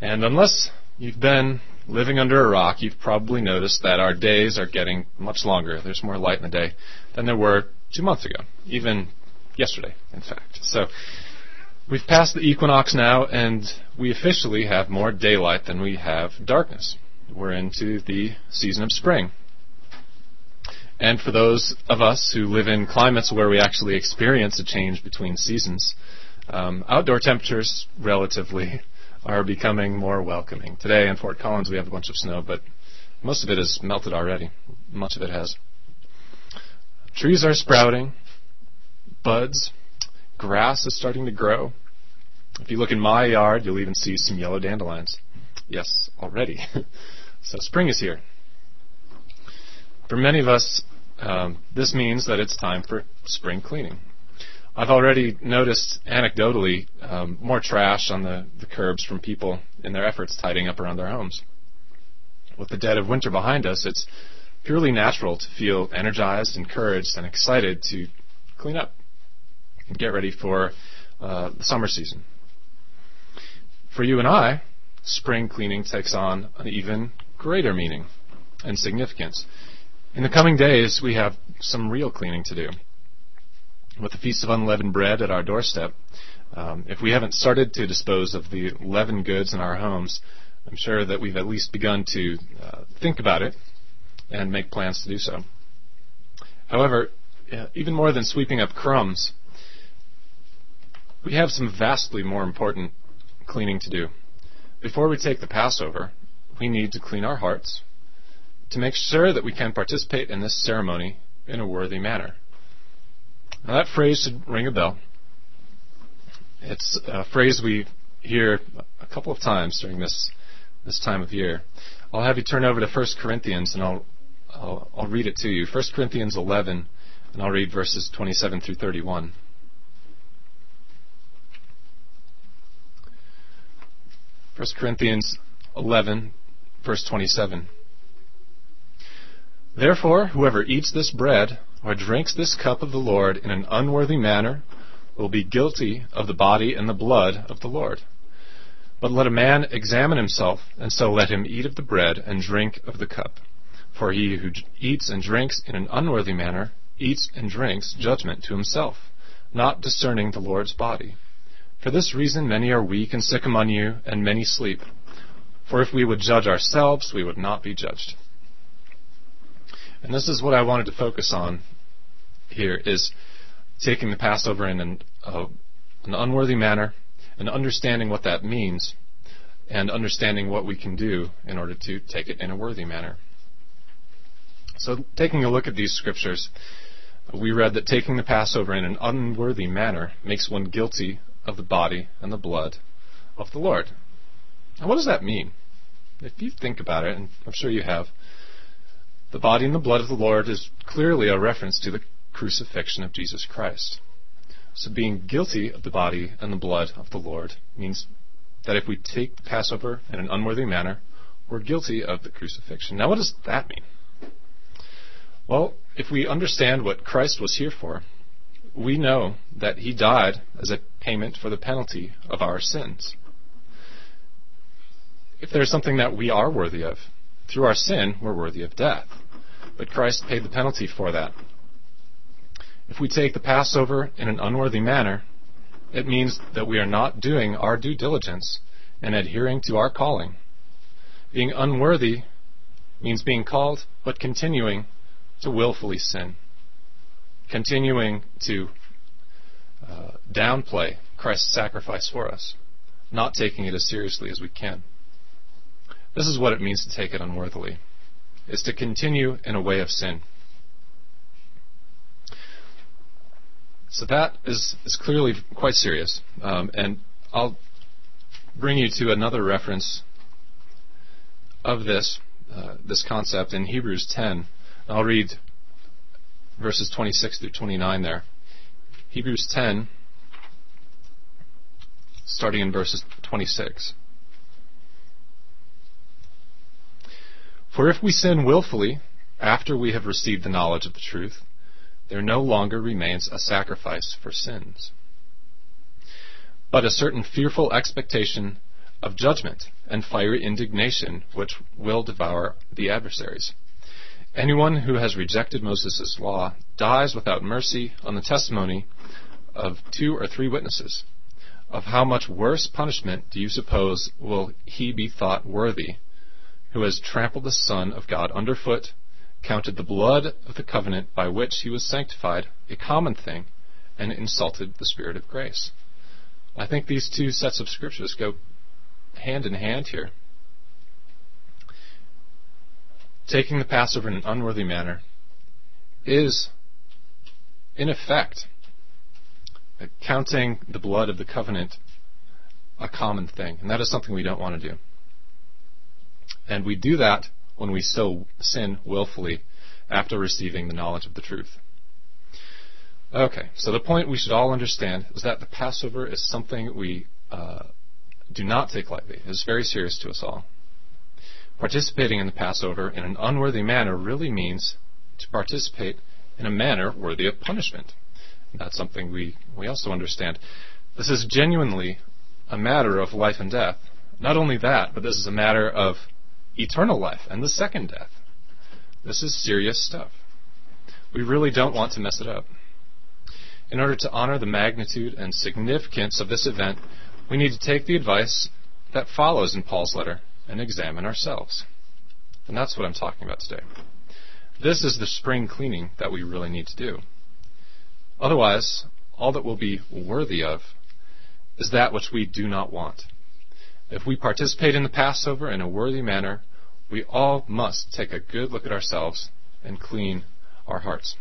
And unless you've been living under a rock, you've probably noticed that our days are getting much longer. There's more light in the day than there were 2 months ago, even yesterday, in fact. So we've passed the equinox now, and we officially have more daylight than we have darkness. We're into the season of spring. And for those of us who live in climates where we actually experience a change between seasons, outdoor temperatures relatively are becoming more welcoming. Today in Fort Collins we have a bunch of snow, but most of it is melted already. Much of it has. Trees are sprouting, buds, grass is starting to grow. If you look in my yard, you'll even see some yellow dandelions. Yes, already. So spring is here. For many of us, this means that it's time for spring cleaning. I've already noticed, anecdotally, more trash on the curbs from people in their efforts tidying up around their homes. With the dead of winter behind us, it's purely natural to feel energized, encouraged, and excited to clean up and get ready for the summer season. For you and I, spring cleaning takes on an even greater meaning and significance. In the coming days, we have some real cleaning to do. With the Feast of Unleavened Bread at our doorstep, if we haven't started to dispose of the leavened goods in our homes, I'm sure that we've at least begun to think about it and make plans to do so. However, even more than sweeping up crumbs, we have some vastly more important cleaning to do. Before we take the Passover, we need to clean our hearts to make sure that we can participate in this ceremony in a worthy manner. Now that phrase should ring a bell. It's a phrase we hear a couple of times during this time of year. I'll have you turn over to 1 Corinthians, and I'll read it to you. 1 Corinthians 11, and I'll read verses 27 through 31. 1 Corinthians 11, verse 27. Therefore, whoever eats this bread or drinks this cup of the Lord in an unworthy manner will be guilty of the body and the blood of the Lord. But let a man examine himself, and so let him eat of the bread and drink of the cup. For he who eats and drinks in an unworthy manner eats and drinks judgment to himself, not discerning the Lord's body. For this reason many are weak and sick among you, and many sleep. For if we would judge ourselves, we would not be judged. And this is what I wanted to focus on here, is taking the Passover in an unworthy manner and understanding what that means and understanding what we can do in order to take it in a worthy manner. So taking a look at these scriptures, we read that taking the Passover in an unworthy manner makes one guilty of the body and the blood of the Lord. Now what does that mean? If you think about it, and I'm sure you have, the body and the blood of the Lord is clearly a reference to the crucifixion of Jesus Christ. So being guilty of the body and the blood of the Lord means that if we take the Passover in an unworthy manner, we're guilty of the crucifixion. Now what does that mean? Well, if we understand what Christ was here for, we know that he died as a payment for the penalty of our sins. If there's something that we are worthy of, through our sin, we're worthy of death. But Christ paid the penalty for that. If we take the Passover in an unworthy manner, it means that we are not doing our due diligence and adhering to our calling. Being unworthy means being called, but continuing to willfully sin. Continuing to downplay Christ's sacrifice for us. Not taking it as seriously as we can. This is what it means to take it unworthily. It's to continue in a way of sin. So that is clearly quite serious. And I'll bring you to another reference of this concept in Hebrews 10. I'll read verses 26 through 29 there. Hebrews 10, starting in verses 26. For if we sin willfully after we have received the knowledge of the truth, there no longer remains a sacrifice for sins, but a certain fearful expectation of judgment and fiery indignation which will devour the adversaries. Anyone who has rejected Moses' law dies without mercy on the testimony of 2 or 3 witnesses. Of how much worse punishment do you suppose will he be thought worthy, who has trampled the Son of God underfoot, counted the blood of the covenant by which he was sanctified a common thing, and insulted the Spirit of grace? I think these 2 sets of scriptures go hand in hand here. Taking the Passover in an unworthy manner is, in effect, counting the blood of the covenant a common thing, and that is something we don't want to do. And we do that when we sin willfully after receiving the knowledge of the truth. Okay, so the point we should all understand is that the Passover is something we do not take lightly. It is very serious to us all. Participating in the Passover in an unworthy manner really means to participate in a manner worthy of punishment. And that's something we also understand. This is genuinely a matter of life and death. Not only that, but this is a matter of eternal life and the second death. This is serious stuff. We really don't want to mess it up. In order to honor the magnitude and significance of this event, we need to take the advice that follows in Paul's letter and examine ourselves. And that's what I'm talking about today. This is the spring cleaning that we really need to do. Otherwise, all that we'll be worthy of is that which we do not want. If we participate in the Passover in a worthy manner, we all must take a good look at ourselves and clean our hearts.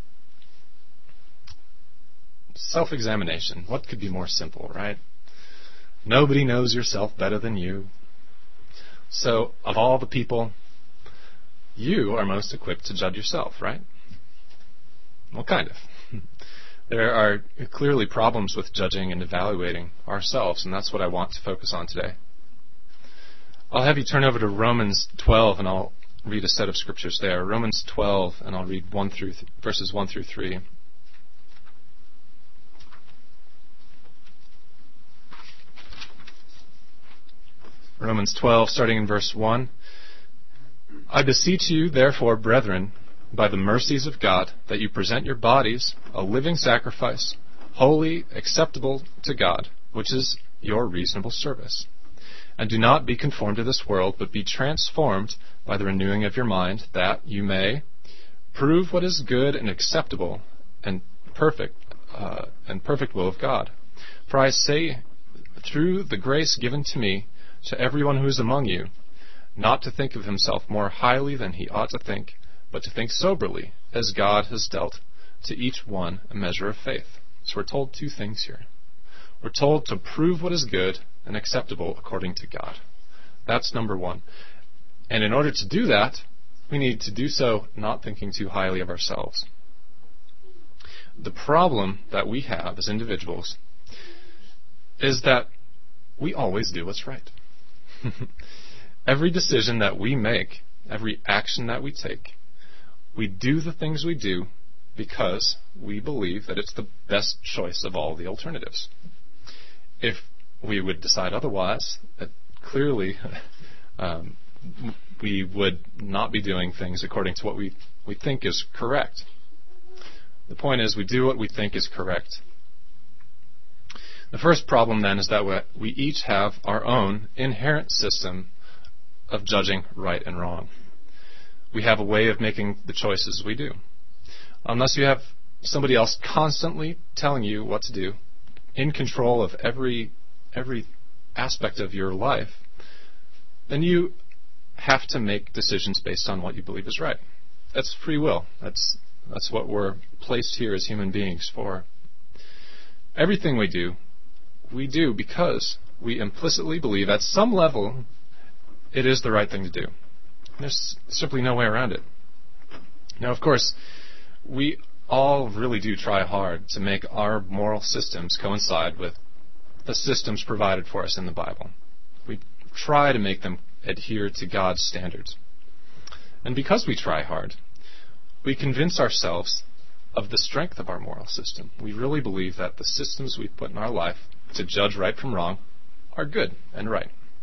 Self-examination. What could be more simple, right? Nobody knows yourself better than you. So, of all the people, you are most equipped to judge yourself, right? Well, kind of. There are clearly problems with judging and evaluating ourselves, and that's what I want to focus on today. I'll have you turn over to Romans 12, and I'll read a set of scriptures there. Romans 12, and I'll read verses 1 through 3. Romans 12, starting in verse 1. I beseech you, therefore, brethren, by the mercies of God, that you present your bodies a living sacrifice, holy, acceptable to God, which is your reasonable service. And do not be conformed to this world, but be transformed by the renewing of your mind, that you may prove what is good and acceptable and perfect will of God. For I say, through the grace given to me, to everyone who is among you, not to think of himself more highly than he ought to think, but to think soberly, as God has dealt to each one a measure of faith. So we're told 2 things here. We're told to prove what is good and acceptable according to God. That's number 1. And in order to do that, we need to do so not thinking too highly of ourselves. The problem that we have as individuals is that we always do what's right. Every decision that we make, every action that we take, we do the things we do because we believe that it's the best choice of all the alternatives. If we would decide otherwise, clearly we would not be doing things according to what we think is correct. The point is, we do what we think is correct. The first problem, then, is that we each have our own inherent system of judging right and wrong. We have a way of making the choices we do. Unless you have somebody else constantly telling you what to do, in control of every aspect of your life, then you have to make decisions based on what you believe is right. That's free will. That's what we're placed here as human beings for. Everything we do because we implicitly believe at some level it is the right thing to do. There's simply no way around it. Now, of course, we all really do try hard to make our moral systems coincide with the systems provided for us in the Bible. We try to make them adhere to God's standards. And because we try hard, we convince ourselves of the strength of our moral system. We really believe that the systems we put in our life to judge right from wrong are good and right.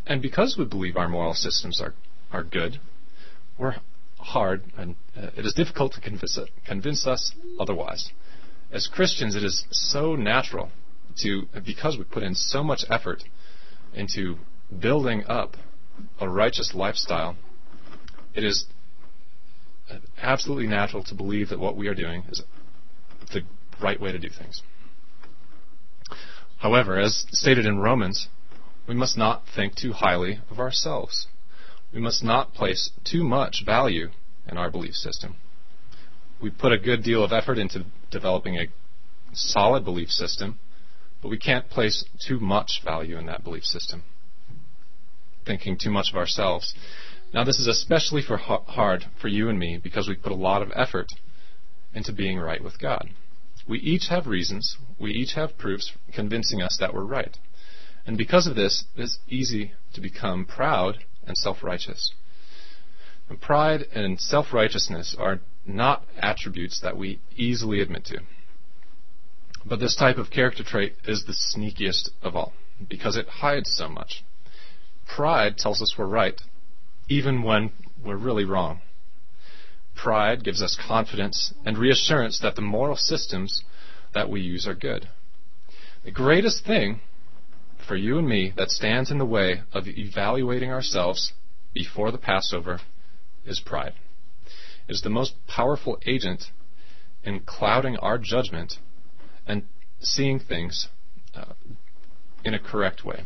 And because we believe our moral systems are good, we're hard, and it is difficult to convince us otherwise. As Christians, it is so natural because we put in so much effort into building up a righteous lifestyle, it is absolutely natural to believe that what we are doing is the right way to do things. However, as stated in Romans, we must not think too highly of ourselves. We must not place too much value in our belief system. We put a good deal of effort into developing a solid belief system, but we can't place too much value in that belief system, thinking too much of ourselves. Now, this is especially hard for you and me because we put a lot of effort into being right with God. We each have reasons, we each have proofs convincing us that we're right. And because of this, it's easy to become proud and self-righteous. And pride and self-righteousness are not attributes that we easily admit to. But this type of character trait is the sneakiest of all, because it hides so much. Pride tells us we're right, even when we're really wrong. Pride gives us confidence and reassurance that the moral systems that we use are good. The greatest thing for you and me that stands in the way of evaluating ourselves before the Passover is pride. It is the most powerful agent in clouding our judgment and seeing things in a correct way.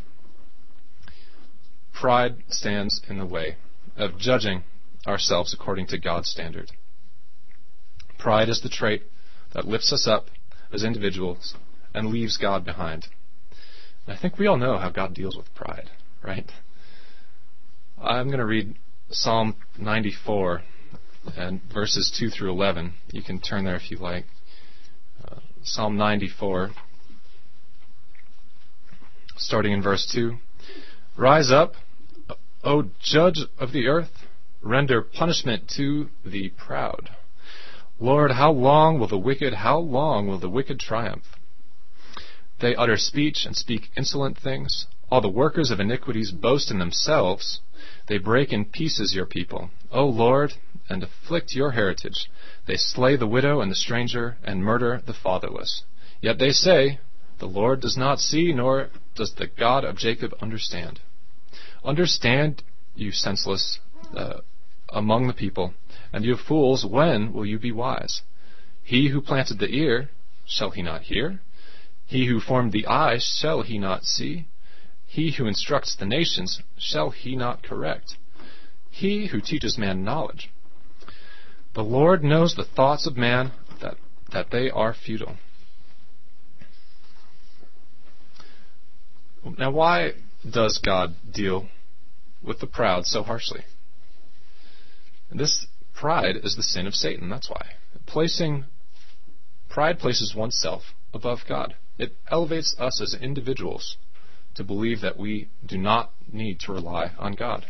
Pride stands in the way of judging ourselves according to God's standard. Pride is the trait that lifts us up as individuals and leaves God behind. And I think we all know how God deals with pride, right? I'm going to read Psalm 94 and verses 2 through 11. You can turn there if you like. Psalm 94, starting in verse 2. Rise up, O judge of the earth, render punishment to the proud. Lord, how long will the wicked triumph? They utter speech and speak insolent things. All the workers of iniquities boast in themselves. They break in pieces your people, O Lord, and afflict your heritage. They slay the widow and the stranger, and murder the fatherless. Yet they say, the Lord does not see, nor does the God of Jacob understand. Understand, you senseless, among the people, and you fools, when will you be wise? He who planted the ear, shall he not hear? He who formed the eye, shall he not see? He who instructs the nations, shall he not correct? He who teaches man knowledge. The Lord knows the thoughts of man, that they are futile. Now, why does God deal with the proud so harshly? And this pride is the sin of Satan, that's why. Pride places oneself above God. It elevates us as individuals to believe that we do not need to rely on God.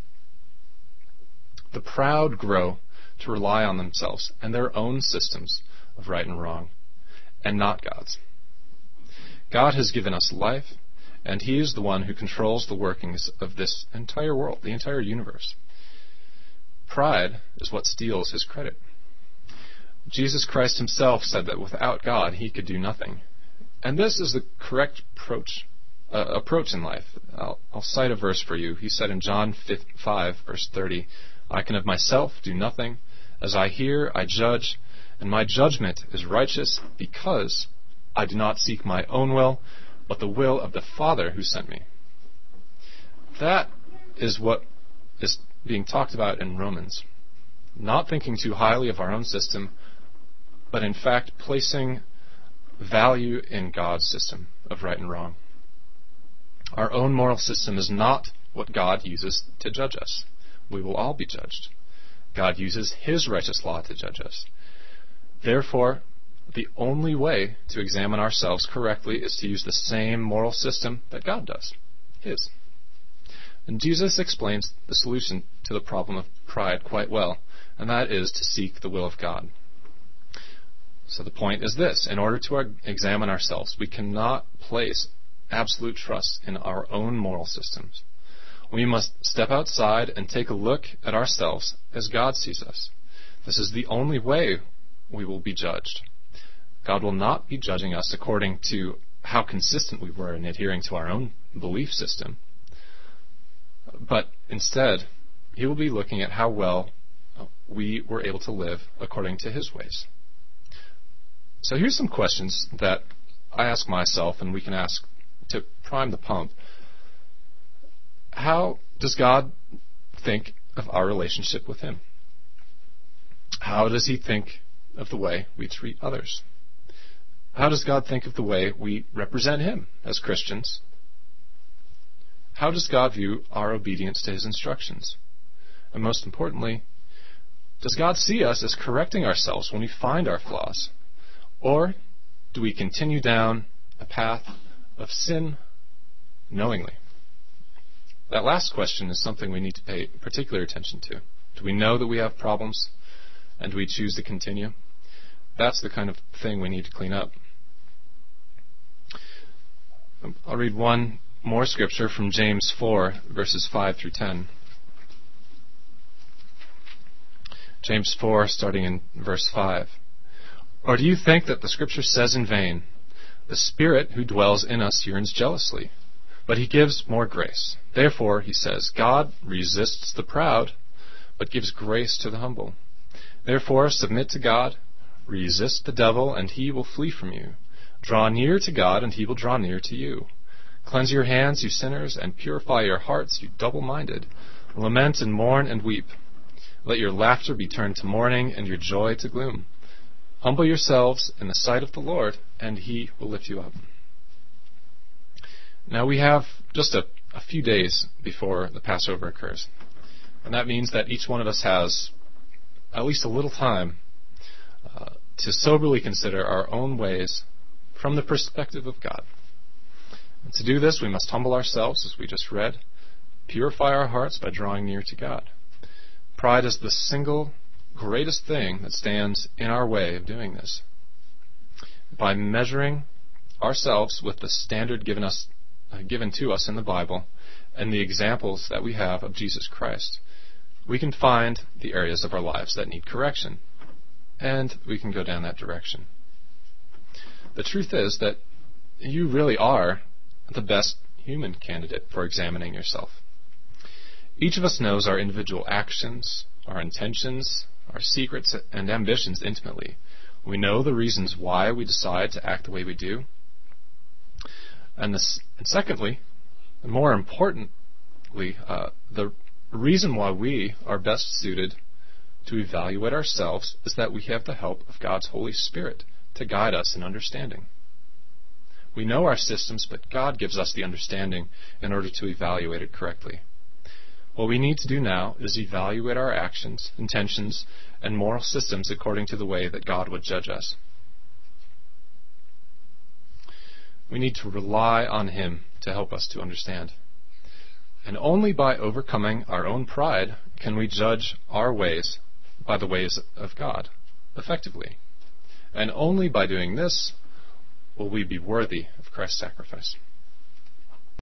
The proud grow to rely on themselves and their own systems of right and wrong, and not God's. God has given us life, and He is the one who controls the workings of this entire world, the entire universe. Pride is what steals His credit. Jesus Christ Himself said that without God He could do nothing. And this is the correct approach in life. I'll cite a verse for you. He said in John 5, verse 30, I can of myself do nothing. As I hear, I judge, and my judgment is righteous, because I do not seek my own will, but the will of the Father who sent me. That is what is being talked about in Romans. Not thinking too highly of our own system, but in fact placing value in God's system of right and wrong. Our own moral system is not what God uses to judge us. We will all be judged. God uses His righteous law to judge us. Therefore, the only way to examine ourselves correctly is to use the same moral system that God does, His. And Jesus explains the solution to the problem of pride quite well, and that is to seek the will of God. So the point is this: in order to examine ourselves, we cannot place absolute trust in our own moral systems We must step outside and take a look at ourselves as God sees us. This is the only way we will be judged. God will not be judging us according to how consistent we were in adhering to our own belief system, but instead, He will be looking at how well we were able to live according to His ways. So here's some questions that I ask myself, and we can ask to prime the pump. How does God think of our relationship with Him? How does He think of the way we treat others? How does God think of the way we represent Him as Christians? How does God view our obedience to His instructions? And most importantly, does God see us as correcting ourselves when we find our flaws? Or do we continue down a path of sin knowingly? That last question is something we need to pay particular attention to. Do we know that we have problems, and do we choose to continue? That's the kind of thing we need to clean up. I'll read one more scripture from James 4, verses 5 through 10. James 4, starting in verse 5. Or do you think that the Scripture says in vain, the Spirit who dwells in us yearns jealously, but He gives more grace? Therefore, he says, God resists the proud, but gives grace to the humble. Therefore, submit to God, resist the devil, and he will flee from you. Draw near to God, and He will draw near to you. Cleanse your hands, you sinners, and purify your hearts, you double-minded. Lament and mourn and weep. Let your laughter be turned to mourning, and your joy to gloom. Humble yourselves in the sight of the Lord, and He will lift you up. Now we have just a few days before the Passover occurs. And that means that each one of us has at least a little time to soberly consider our own ways from the perspective of God. And to do this, we must humble ourselves, as we just read, purify our hearts by drawing near to God. Pride is the single greatest thing that stands in our way of doing this. By measuring ourselves with the standard given to us in the Bible and the examples that we have of Jesus Christ, we can find the areas of our lives that need correction, and we can go down that direction. The truth is that you really are the best human candidate for examining yourself. Each of us knows our individual actions, our intentions, our secrets and ambitions intimately. We know the reasons why we decide to act the way we do. And secondly, and more importantly, the reason why we are best suited to evaluate ourselves is that we have the help of God's Holy Spirit to guide us in understanding. We know our systems, but God gives us the understanding in order to evaluate it correctly. What we need to do now is evaluate our actions, intentions, and moral systems according to the way that God would judge us. We need to rely on Him to help us to understand. And only by overcoming our own pride can we judge our ways by the ways of God effectively. And only by doing this will we be worthy of Christ's sacrifice.